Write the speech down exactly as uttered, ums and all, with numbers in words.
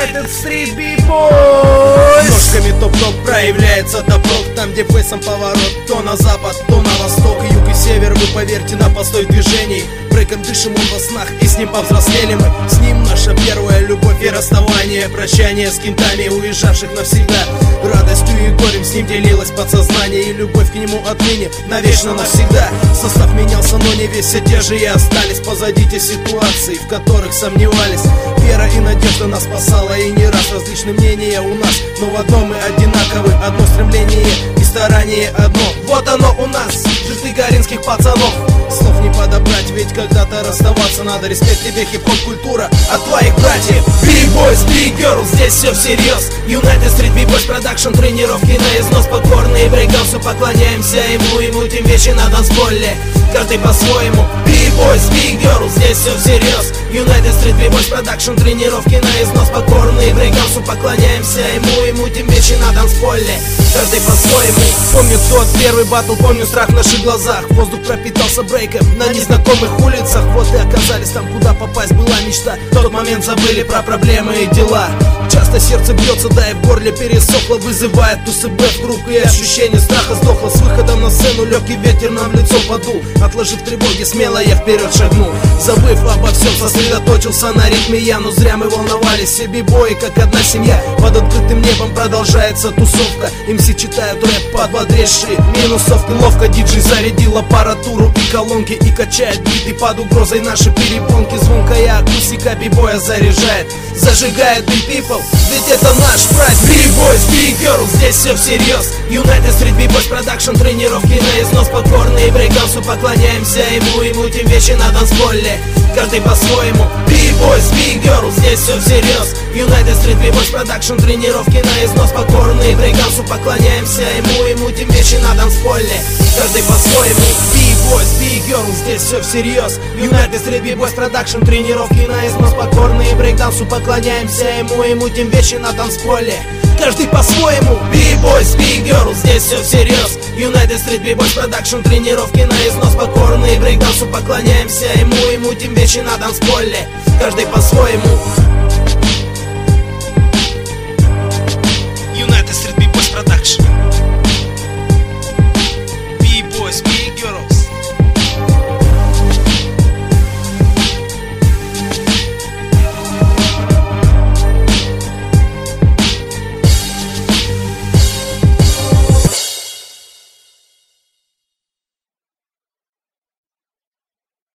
United Street B-Boys. Ножками топ-топ проявляется доброк. Там, где фейсом поворот, то на запад, то на восток, юг и север, вы поверьте, на постой движений. Брейком дышим он во снах, и с ним повзрослели мы. С ним наша первая любовь и расставание, прощание с кентами, уезжавших навсегда. Радостью и горем с ним делилось подсознание, и любовь к нему отныне навечно навсегда. Состав менялся, но не весь, все те же и остались позади те ситуации, в которых сомневались. Вера и надежда нас спасала, и не раз различные мнения у нас, но в одном мы одинаковы. Одно стремление и старание одно. Вот оно у нас, черты гаринских пацанов. Слов не подобрать, ведь когда-то расставаться надо. Респект тебе, хип-хоп культура от твоих братьев. B-Boys, B-Girls, здесь все всерьез. United Street B-Boys Production, тренировки на износ. Покорные брейкдаусу, поклоняемся ему и мутим вещи на танцполе. Каждый по-своему. B-Boys, B-Girls, здесь все всерьез. United Street B-Boys Production, тренировки на износ. Покорные брейкдаусу, поклоняемся ему и мутим вещи на танцполе. Каждый по-своему. Помню тот первый батл, помню страх в наших глазах. Воздух пропитался брейком на незнакомых улицах. Вот и оказались там, куда попасть была мечта. В тот момент забыли про проблемы и дела. Часто сердце бьется, да и в горле пересохло. Вызывает тусы бэф в группе, и ощущение страха сдохло. С выходом на сцену легкий ветер нам в лицо подул. Отложив тревоги, смело я вперед шагнул. Забыв обо всем, сосредоточился на ритме я. Но зря мы волновались, все бибои как одна семья. Под открытым небом продолжается тусовка. МС читают рэп подбодрейшие минусовки. Ловко диджей зарядил аппаратуру и колонки, и качает биты под угрозой наши перепонки. Звонкая акустика бибоя заряжает, зажигает и people, ведь это наш праздник. B-Boys, B-Girls, здесь все всерьез. United Street B-Boys Production, тренировки на износ. Покорные брейкдаусу, поклоняемся ему и мутим вещи на танцполе. Каждый по-своему. B-Boys, B-Girls, здесь все всерьез. United Street B-Boys Production, тренировки на износ. Покорные брейкдаусу, поклоняемся ему и мутим вещи на танцполе. Каждый по-своему. B-Boys, B-Girls, здесь все всерьез. United Street B-Boys Production, тренировки на износ. Покорные брейкдаусу, поклоняемся ему и мутим вещи на танцполе. Каждый по-своему. B-Boys, B-Girls, здесь все всерьез. United Street B-Boys Production, тренировки на износ. Покорные брейкдаусу, поклоняемся ему и мутим вещи на танцполе. Каждый по-своему.